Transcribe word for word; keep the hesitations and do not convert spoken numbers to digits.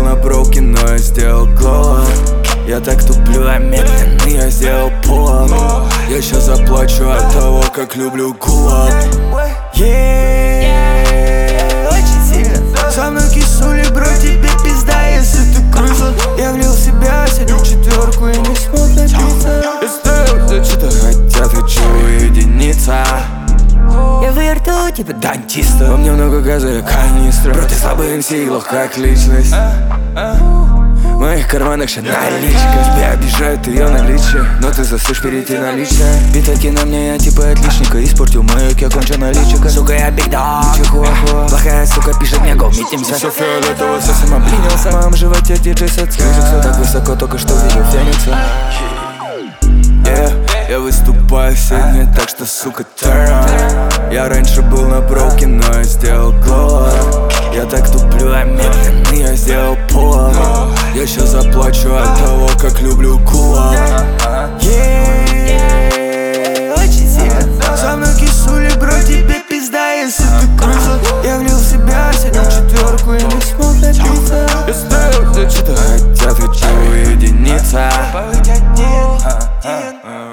на броуке, но я сделал глоу. Я так туплю, а медленно я сделал пол. Я сейчас заплачу от того, как люблю гулаг. Yeah, очень сильно. Со мной кисули, бро, тебе пизда, если ты крыса. Я влил в себя сегодня четверку и не смог напиться. Я стоял, да что-то хотят, хочу уединиться. Я вырту типа дантиста. Во мне много газа, я канистра. Бро, ты слабый эм си, лох как личность. В моих карманах ще наличка. Тебя обижает ее наличие, но ты засышь перейти на личное. Битаки на мне, я типа отличника. Испортил маяк, я кончена личика. Сука, я биг дог. Чихуахуа. Плохая сука пишет мне го, митимся. Все фиолетово, совсем обленился. В моем животе диджей сет скрыжится. Так высоко, только что видел феникса. Yeah, я выступаю сегодня, так что, сука, turn on. Я раньше был на броуке, но я сделал глоу. Я так туплю, а медленно я сделал пол. Я сейчас заплачу от того, как люблю гулаг. Yeah, очень сильно. Со мной кисули, бро, тебе пизда, если ты крыса. Я влил в себя сегодня четверку и не смог напиться. Я стоял, да что-то хотят, хочу уединиться.